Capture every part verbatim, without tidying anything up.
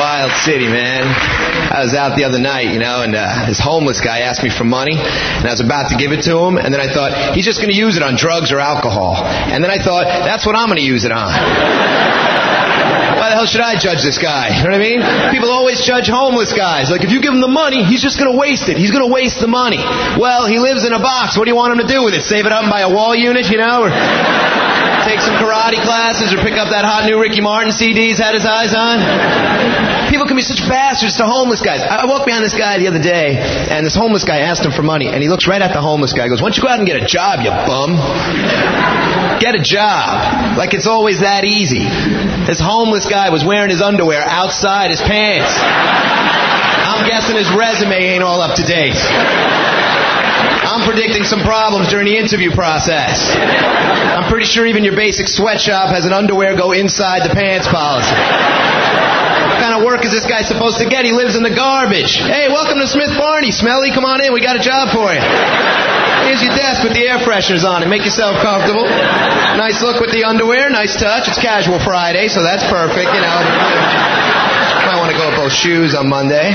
wild city, man. I was out the other night, you know, and uh, this homeless guy asked me for money, and I was about to give it to him, and then I thought, he's just going to use it on drugs or alcohol. And then I thought, that's what I'm going to use it on. Why the hell should I judge this guy? You know what I mean? People always judge homeless guys. Like, if you give him the money, he's just going to waste it. He's going to waste the money. Well, he lives in a box. What do you want him to do with it? Save it up and buy a wall unit, you know? Or take some karate classes or pick up that hot new Ricky Martin C D he's had his eyes on? People can be such bastards to homeless guys. I walked behind this guy the other day, and this homeless guy asked him for money, and he looks right at the homeless guy and goes, why don't you go out and get a job, you bum? Get a job. Like it's always that easy. This homeless guy was wearing his underwear outside his pants. I'm guessing his resume ain't all up to date. I'm predicting some problems during the interview process. I'm pretty sure even your basic sweatshop has an underwear go inside the pants policy. What kind of work is this guy supposed to get? He lives in the garbage. Hey, welcome to Smith Barney. Smelly, come on in. We got a job for you. Here's your desk with the air fresheners on it. Make yourself comfortable. Nice look with the underwear. Nice touch. It's Casual Friday, so that's perfect, you know. Might want to go with both shoes on Monday.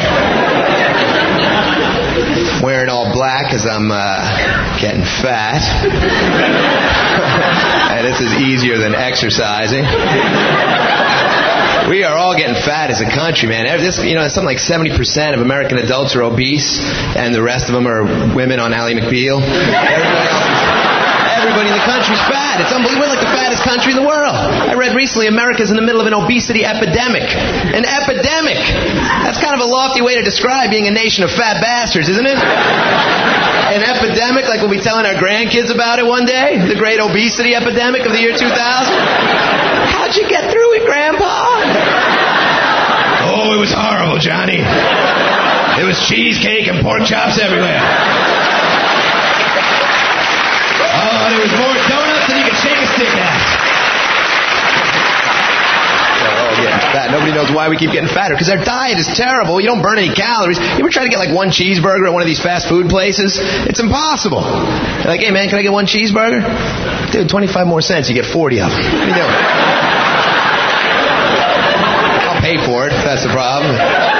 Wearing all black because I'm uh, getting fat. And this is easier than exercising. We are all getting fat as a country, man. This, you know, something like seventy percent of American adults are obese, and the rest of them are women on Ally McBeal. Everybody else is, everybody in the country's fat. It's unbelievable. We're like the fattest country in the world. I read recently America's in the middle of an obesity epidemic. An epidemic. That's kind of a lofty way to describe being a nation of fat bastards, isn't it? An epidemic, like we'll be telling our grandkids about it one day. The great obesity epidemic of the year two thousand. How'd you get through it, Grandpa? Oh, it was horrible, Johnny. There was cheesecake and pork chops everywhere. Oh, there was more donuts than you could shake a stick at. Oh, yeah, fat. Nobody knows why we keep getting fatter. Because our diet is terrible. You don't burn any calories. You ever try to get like one cheeseburger at one of these fast food places? It's impossible. You're like, hey, man, can I get one cheeseburger? Dude, twenty-five more cents. You get forty of them. What are you doing? I'll pay for it if that's the problem.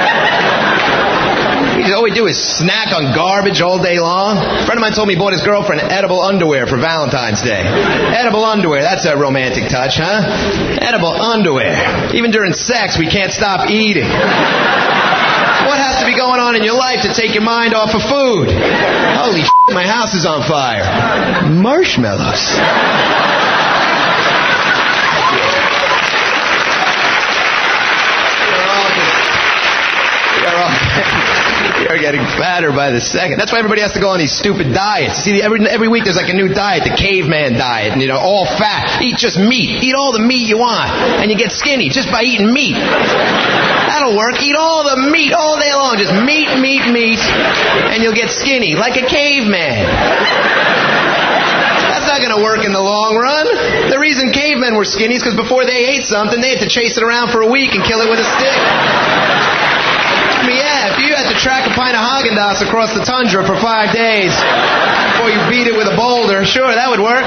All we do is snack on garbage all day long. A friend of mine told me he bought his girlfriend edible underwear for Valentine's Day. Edible underwear. That's a romantic touch, huh? Edible underwear. Even during sex, we can't stop eating. What has to be going on in your life to take your mind off of food? Holy shit, my house is on fire. Marshmallows. You're getting fatter by the second. That's why everybody has to go on these stupid diets. See, every every week there's like a new diet, the caveman diet, and you know, all fat. Eat just meat. Eat all the meat you want, and you get skinny just by eating meat. That'll work. Eat all the meat all day long. Just meat, meat, meat, and you'll get skinny like a caveman. That's not going to work in the long run. The reason cavemen were skinny is because before they ate something, they had to chase it around for a week and kill it with a stick. I mean, yeah, if you had to track a pint of Haagen-Dazs across the tundra for five days before you beat it with a boulder, sure, that would work.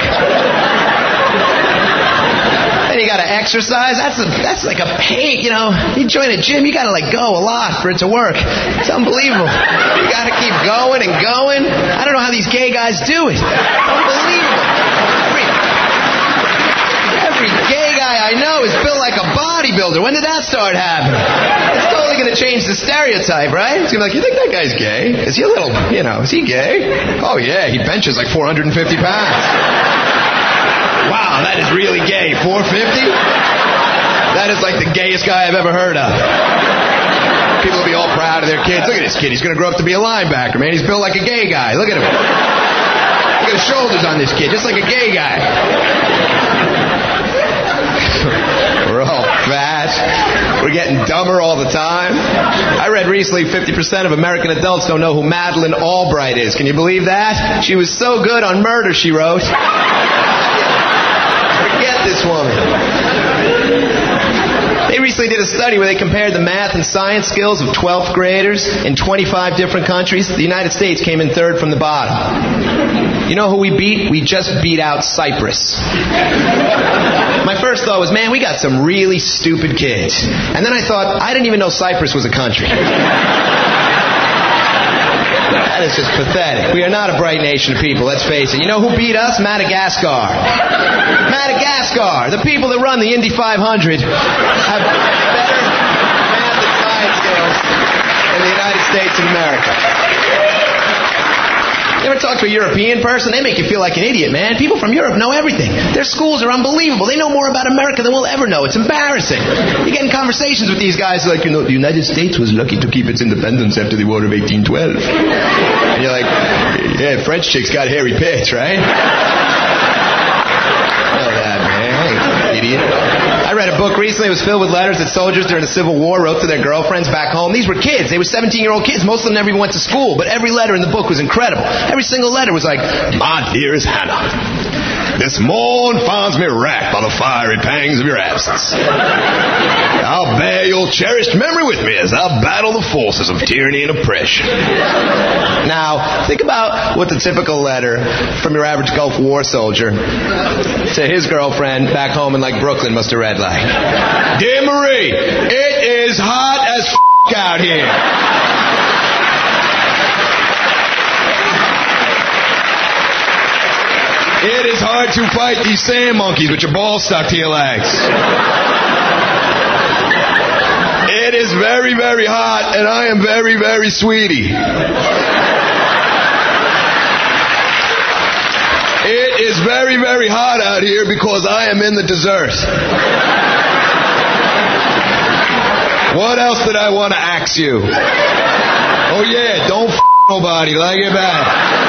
Then you got to exercise. That's a, that's like a pain, you know. You join a gym, you got to like go a lot for it to work. It's unbelievable. You got to keep going and going. I don't know how these gay guys do it. Unbelievable. Every, every gay guy I know is built like a bodybuilder. When did that start happening? It's totally going to change the stereotype, right? It's going to be like, you think that guy's gay? Is he a little, you know, is he gay? Oh, yeah, he benches like four hundred fifty pounds. Wow, that is really gay. four fifty? That is like the gayest guy I've ever heard of. People will be all proud of their kids. Look at this kid. He's going to grow up to be a linebacker, man. He's built like a gay guy. Look at him. Look at the shoulders on this kid, just like a gay guy. We're all fat. We're getting dumber all the time. I read recently fifty percent of American adults don't know who Madeleine Albright is. Can you believe that? She was so good on Murder, She Wrote. Forget this woman. They recently did a study where they compared the math and science skills of twelfth graders in twenty-five different countries. The United States came in third from the bottom. You know who we beat? We just beat out Cyprus. My first first thought was, man, we got some really stupid kids. And then I thought, I didn't even know Cyprus was a country. That is just pathetic. We are not a bright nation of people, let's face it. You know who beat us? Madagascar. Madagascar. The people that run the Indy five hundred have better math and science skills than the United States of America. You ever talk to a European person? They make you feel like an idiot, man. People from Europe know everything. Their schools are unbelievable. They know more about America than we'll ever know. It's embarrassing. You get in conversations with these guys like, you know, the United States was lucky to keep its independence after the War of eighteen twelve. And you're like, yeah, French chicks got hairy pits, right? Know that, man. Idiot. I read a book recently. It was filled with letters that soldiers during the Civil War wrote to their girlfriends back home. These were kids. They were seventeen-year-old kids. Most of them never even went to school. But every letter in the book was incredible. Every single letter was like, my dearest Hannah, this morn finds me racked by the fiery pangs of your absence. I'll bear your cherished memory with me as I battle the forces of tyranny and oppression. Now, think about what the typical letter from your average Gulf War soldier to his girlfriend back home in like Brooklyn must have read like, Dear Marie, it is hot as f*** out here. It is hard to fight these sand monkeys with your balls stuck to your legs. It is very, very hot, and I am very, very sweetie. It is very, very hot out here because I am in the desert. What else did I want to ask you? Oh yeah, don't f*** nobody, like it back.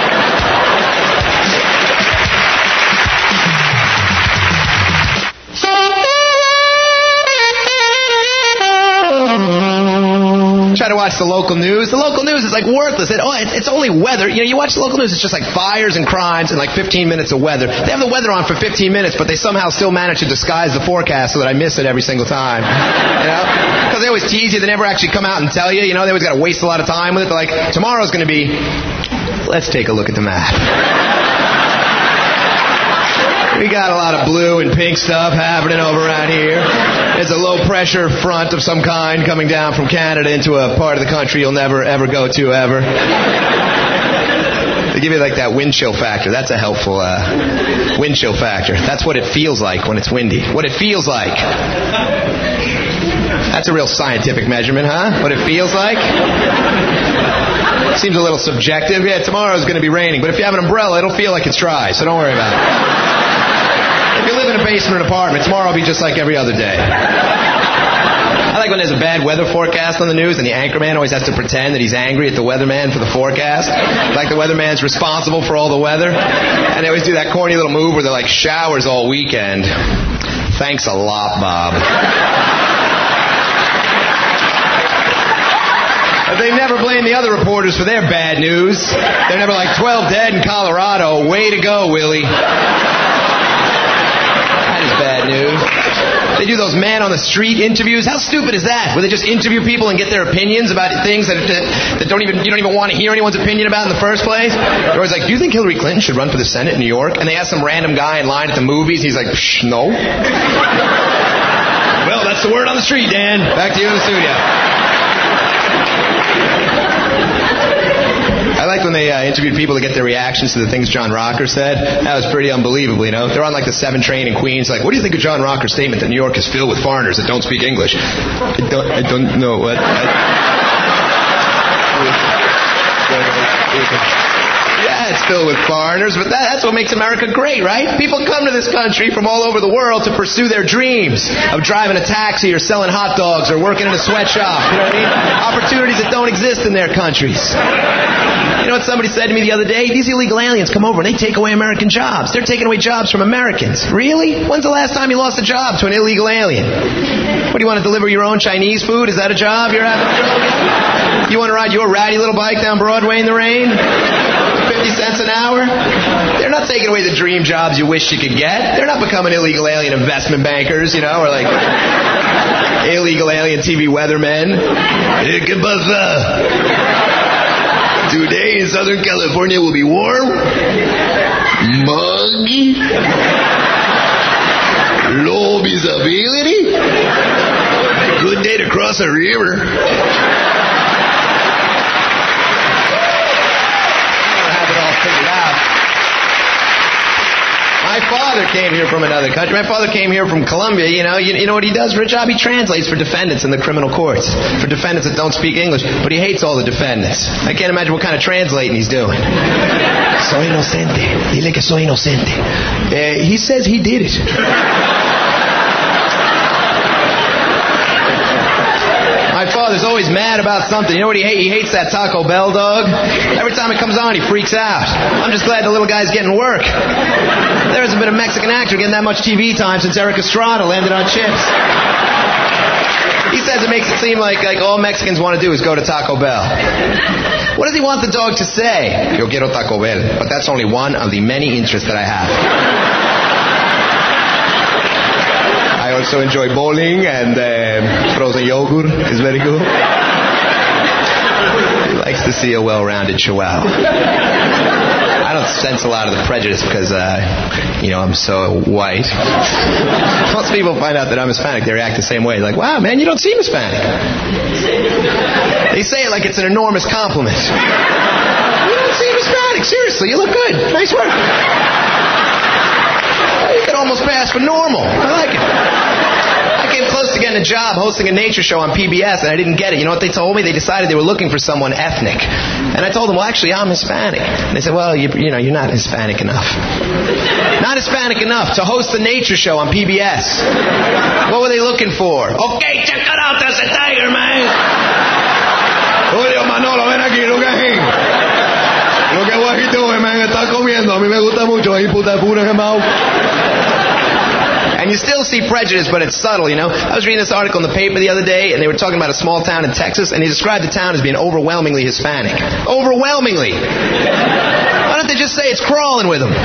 Try to watch the local news. The local news is like worthless. It, oh, it's, it's only weather. You know, you watch the local news, it's just like fires and crimes and like fifteen minutes of weather. They have the weather on for fifteen minutes, but they somehow still manage to disguise the forecast so that I miss it every single time. You know? Because they always tease you. They never actually come out and tell you. You know, they always got to waste a lot of time with it. They're like, tomorrow's going to be... Let's take a look at the map. We got a lot of blue and pink stuff happening over around here. There's a low-pressure front of some kind coming down from Canada into a part of the country you'll never, ever go to, ever. They give you like that wind chill factor. That's a helpful uh, wind chill factor. That's what it feels like when it's windy. What it feels like. That's a real scientific measurement, huh? What it feels like? Seems a little subjective. Yeah, tomorrow's going to be raining, but if you have an umbrella, it'll feel like it's dry, so don't worry about it. If you live in a basement apartment, tomorrow will be just like every other day. I like when there's a bad weather forecast on the news and the anchorman always has to pretend that he's angry at the weatherman for the forecast. Like the weatherman's responsible for all the weather. And they always do that corny little move where they're like, showers all weekend. Thanks a lot, Bob. But they never blame the other reporters for their bad news. They're never like, twelve dead in Colorado. Way to go, Willie. That is bad news. They do those man-on-the-street interviews. How stupid is that? Where they just interview people and get their opinions about things that, that, that don't even you don't even want to hear anyone's opinion about in the first place. They're always like, do you think Hillary Clinton should run for the Senate in New York? And they ask some random guy in line at the movies. He's like, Psh, no. Well, that's the word on the street, Dan. Back to you in the studio. I like when they uh, interviewed people to get their reactions to the things John Rocker said. That was pretty unbelievable, you know. They're on like the seven train in Queens. Like, what do you think of John Rocker's statement that New York is filled with foreigners that don't speak English? I don't, I don't know what. I... Yeah, it's filled with foreigners, but that, that's what makes America great, right? People come to this country from all over the world to pursue their dreams of driving a taxi or selling hot dogs or working in a sweatshop. You know what I mean? Opportunities that don't exist in their countries. You know what somebody said to me the other day? These illegal aliens come over and they take away American jobs. They're taking away jobs from Americans. Really? When's the last time you lost a job to an illegal alien? What, do you want to deliver your own Chinese food? Is that a job you're having? You want to ride your ratty little bike down Broadway in the rain? fifty cents an hour? They're not taking away the dream jobs you wish you could get. They're not becoming illegal alien investment bankers, you know, or like illegal alien T V weathermen. Hey, ¿qué pasa? Today in Southern California will be warm, muggy, Low visibility? Good day to cross a river. I don't have it all figured out. My father came here from another country. My father came here from Colombia. You know, you, you know what he does for a job? He translates for defendants in the criminal courts. For defendants that don't speak English. But he hates all the defendants. I can't imagine what kind of translating he's doing. Soy inocente. Dile que soy inocente. Uh, he says he did it. My father's always mad about something. You know what he hates? He hates that Taco Bell dog. Every time it comes on, he freaks out. I'm just glad the little guy's getting work. There hasn't been a Mexican actor getting that much T V time since Eric Estrada landed on Chips. He says it makes it seem like, like all Mexicans want to do is go to Taco Bell. What does he want the dog to say? Yo quiero Taco Bell. But that's only one of the many interests that I have. I also enjoy bowling, and uh, frozen yogurt is very good. He likes to see a well-rounded chihuahua. I don't sense a lot of the prejudice because, uh, you know, I'm so white. Most people find out that I'm Hispanic, they react the same way. Like, wow, man, you don't seem Hispanic. They say it like it's an enormous compliment. You don't seem Hispanic. Seriously, you look good. Nice work. You could almost pass for normal. I like it. I came close to getting a job hosting a nature show on P B S, and I didn't get it. You know what they told me? They decided they were looking for someone ethnic. And I told them, well, actually, I'm Hispanic. And they said, well, you, you know, you're not Hispanic enough. Not Hispanic enough to host the nature show on P B S. What were they looking for? Okay, check it out. That's a tiger, man. Oye, Manolo, ven aquí, look at him. Look at what he's doing, man. Está comiendo. A mí me gusta mucho. Ahí puta pura en el mouth. And you still see prejudice, but it's subtle, you know. I was reading this article in the paper the other day, and they were talking about a small town in Texas, and he described the town as being overwhelmingly Hispanic. Overwhelmingly. Why don't they just say it's crawling with them?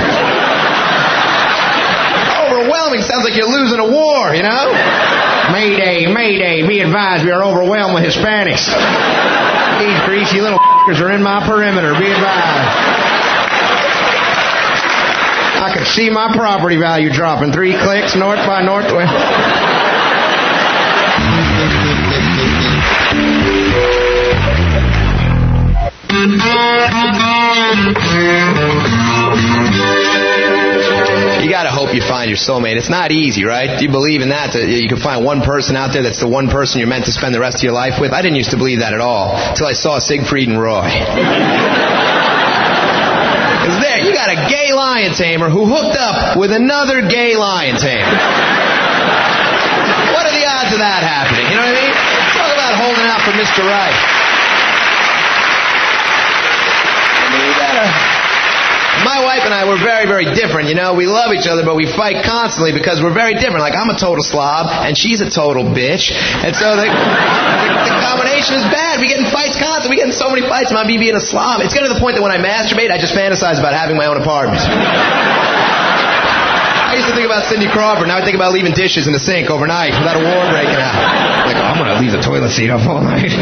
Overwhelming sounds like you're losing a war, you know. Mayday, mayday, be advised, we are overwhelmed with Hispanics. These greasy little f***ers are in my perimeter, be advised. I could see my property value dropping three clicks north by northwest. You gotta hope you find your soulmate. It's not easy, right? Do you believe in that? That you can find one person out there that's the one person you're meant to spend the rest of your life with? I didn't used to believe that at all until I saw Siegfried and Roy. Because there, you got a gay lion tamer who hooked up with another gay lion tamer. What are the odds of that happening? You know what I mean? Talk about holding out for Mister Right. I mean, you gotta... My wife and I were very, very different, you know. We love each other, but we fight constantly because we're very different. Like, I'm a total slob, and she's a total bitch. And so the, the, the combination is bad. We get in fights constantly. We get in so many fights about me being a slob. It's getting to the point that when I masturbate, I just fantasize about having my own apartment. I used to think about Cindy Crawford. Now I think about leaving dishes in the sink overnight without a war breaking out. Like, oh, I'm going to leave the toilet seat up all night.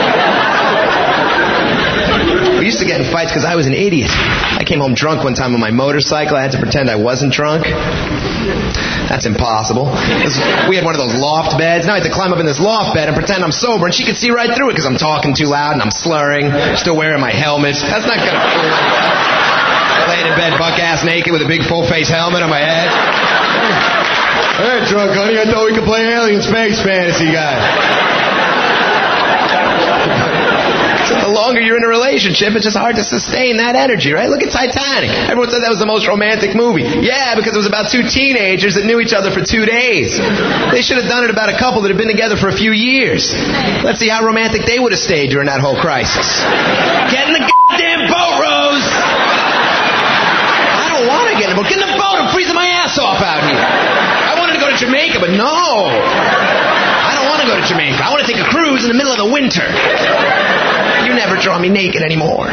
We used to get in fights because I was an idiot. I came home drunk one time on my motorcycle. I had to pretend I wasn't drunk. That's impossible. We had one of those loft beds. Now I had to climb up in this loft bed and pretend I'm sober, and she could see right through it because I'm talking too loud and I'm slurring, still wearing my helmet. That's not going to fool me. Laying in bed buck-ass naked with a big full-face helmet on my head. Hey, drunk honey, I thought we could play alien space fantasy, guy. The longer you're in a relationship, it's just hard to sustain that energy, right? Look at Titanic. Everyone said that was the most romantic movie. Yeah, because it was about two teenagers that knew each other for two days. They should have done it about a couple that had been together for a few years. Let's see how romantic they would have stayed during that whole crisis. Get in the goddamn boat, Rose! I don't want to get in the boat. Get in the boat! I'm freezing my ass off out here. I wanted to go to Jamaica, but no. I don't want to go to Jamaica. I want to take a cruise in the middle of the winter. You never draw me naked anymore.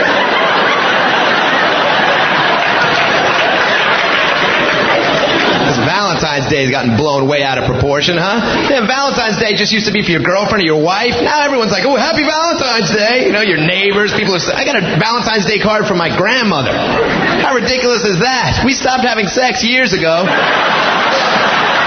This Valentine's Day has gotten blown way out of proportion, huh? Yeah, Valentine's Day just used to be for your girlfriend or your wife. Now everyone's like, oh, happy Valentine's Day. You know, your neighbors, people are saying, I got a Valentine's Day card from my grandmother. How ridiculous is that? We stopped having sex years ago.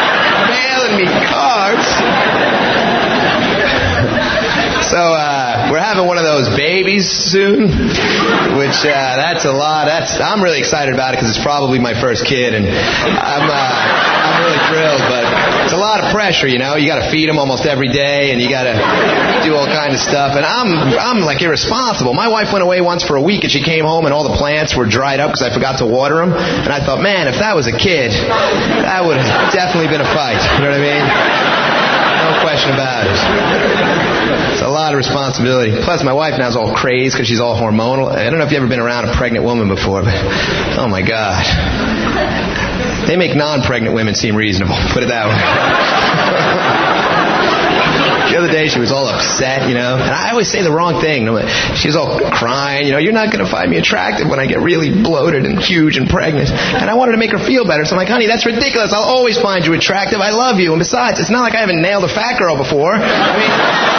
having one of those babies soon, which uh, that's a lot. That's I'm really excited about it because it's probably my first kid, and I'm uh, I'm really thrilled. But it's a lot of pressure, you know. You got to feed them almost every day, and you got to do all kinds of stuff. And I'm I'm like irresponsible. My wife went away once for a week, and she came home, and all the plants were dried up because I forgot to water them. And I thought, man, if that was a kid, that would have definitely been a fight. You know what I mean? No question about it. It's a lot of responsibility. Plus, my wife now is all crazed because she's all hormonal. I don't know if you've ever been around a pregnant woman before, but oh my God. They make non-pregnant women seem reasonable. Put it that way. The other day she was all upset, you know, and I always say the wrong thing. She was all crying, you know, you're not going to find me attractive when I get really bloated and huge and pregnant. And I wanted to make her feel better, so I'm like, honey, that's ridiculous. I'll always find you attractive. I love you. And besides, it's not like I haven't nailed a fat girl before. I mean,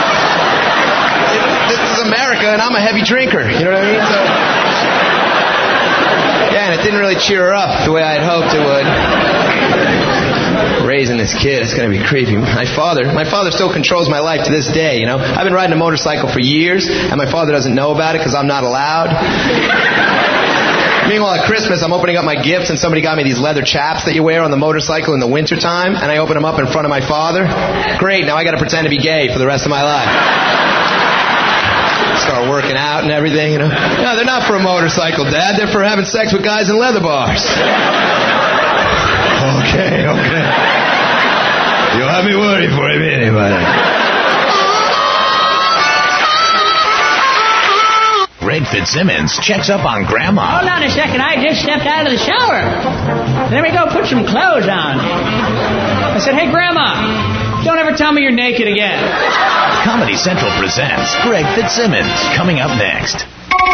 this is America, and I'm a heavy drinker. You know what I mean? So, yeah, and it didn't really cheer her up the way I had hoped it would. Raising this kid, it's going to be creepy. My father, my father still controls my life to this day, you know. I've been riding a motorcycle for years, and my father doesn't know about it because I'm not allowed. Meanwhile, at Christmas, I'm opening up my gifts, and somebody got me these leather chaps that you wear on the motorcycle in the wintertime, and I open them up in front of my father. Great, now I got to pretend to be gay for the rest of my life. Start working out and everything, you know. No, they're not for a motorcycle, Dad. They're for having sex with guys in leather bars. Okay, okay. You'll have me worried for a minute, but... Greg Fitzsimmons checks up on Grandma. Hold on a second. I just stepped out of the shower. Let me go put some clothes on. I said, hey, Grandma, don't ever tell me you're naked again. Comedy Central presents Greg Fitzsimmons, coming up next.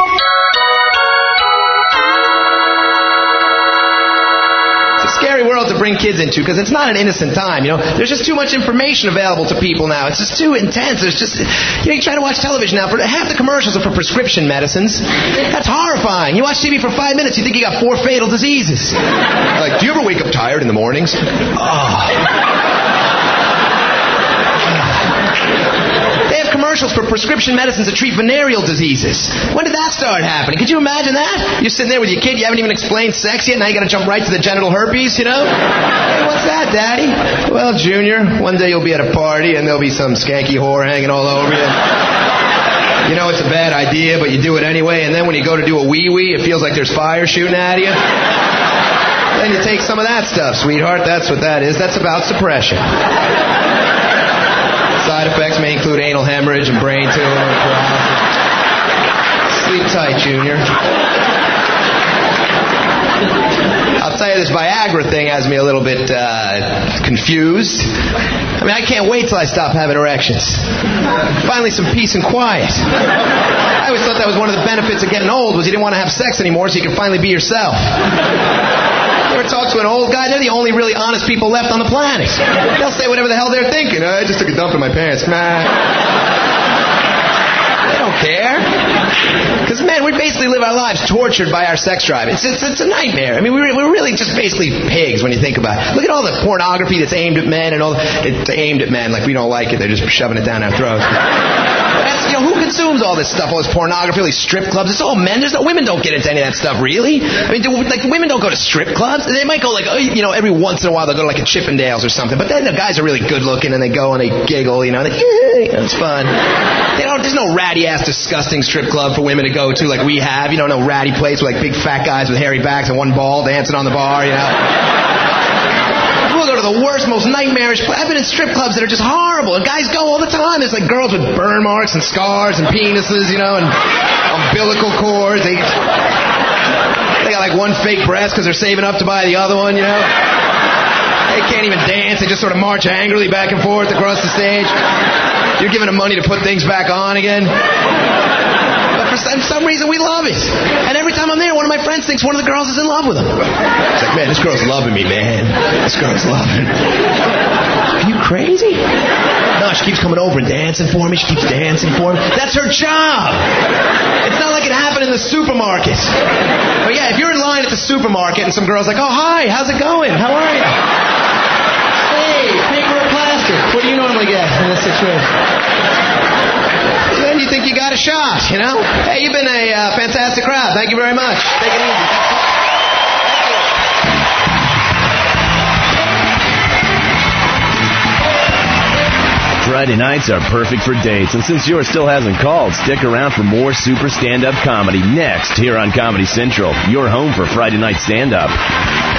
Scary world to bring kids into because it's not an innocent time, you know. There's just too much information available to people now. It's just too intense. There's just, you know, you try to watch television now. For half the commercials are for prescription medicines. That's horrifying. You watch T V for five minutes, you think you got four fatal diseases. Like, do you ever wake up tired in the mornings? Oh. Commercials for prescription medicines that treat venereal diseases. When did that start happening? Could you imagine that? You're sitting there with your kid, you haven't even explained sex yet, now you got to jump right to the genital herpes, you know? Hey, what's that, Daddy? Well, Junior, one day you'll be at a party and there'll be some skanky whore hanging all over you. You know it's a bad idea, but you do it anyway, and then when you go to do a wee-wee, it feels like there's fire shooting at you. Then you take some of that stuff, sweetheart. That's what that is. That's about suppression. Side effects may include anal hemorrhage and brain tumor. Sleep tight, Junior. I'll tell you, this Viagra thing has me a little bit uh, confused. I mean, I can't wait till I stop having erections. Finally, some peace and quiet. I always thought that was one of the benefits of getting old, was you didn't want to have sex anymore so you could finally be yourself. You ever talk to an old guy? They're the only really honest people left on the planet. They'll say whatever the hell they're thinking. Oh, I just took a dump in my pants. Nah. They don't care. Because, man, we basically live our lives tortured by our sex drive. It's it's, it's a nightmare. I mean, we're, we're really just basically pigs when you think about it. Look at all the pornography that's aimed at men and all. It's aimed at men like we don't like it. They're just shoving it down our throats. That's, you know, who consumes all this stuff, all this pornography, all these strip clubs? It's all men. There's no, women don't get into any of that stuff, really. I mean, do, like, women don't go to strip clubs. They might go, like, oh, you know, every once in a while they'll go to, like, a Chippendales or something. But then the guys are really good looking, and they go and they giggle, you know, and they, yeah, you know, it's fun. They don't, there's no ratty-ass, disgusting strip club for women to go to like we have. You know, no ratty place with, like, big fat guys with hairy backs and one ball dancing on the bar, you know. We'll go to the worst, most nightmarish place. I've been in strip clubs that are just horrible, and guys go all the time. There's like girls with burn marks and scars and penises, you know, and umbilical cords. They, they got like one fake breast because they're saving up to buy the other one, you know. They can't even dance. They just sort of march angrily back and forth across the stage. You're giving them money to put things back on again. For some, some reason, we love it. And every time I'm there, one of my friends thinks one of the girls is in love with him. It's like, man, this girl's loving me, man. This girl's loving me. Are you crazy? No, she keeps coming over and dancing for me. She keeps dancing for me. That's her job. It's not like it happened in the supermarket. But yeah, if you're in line at the supermarket and some girl's like, oh, hi, how's it going? How are you? Hey, paper or plastic? What do you normally get in this situation? Then you think you got a shot, you know? Hey, you've been a uh, fantastic crowd. Thank you very much. Take it easy. Friday nights are perfect for dates, and since yours still hasn't called, stick around for more super stand-up comedy next here on Comedy Central, your home for Friday night stand-up.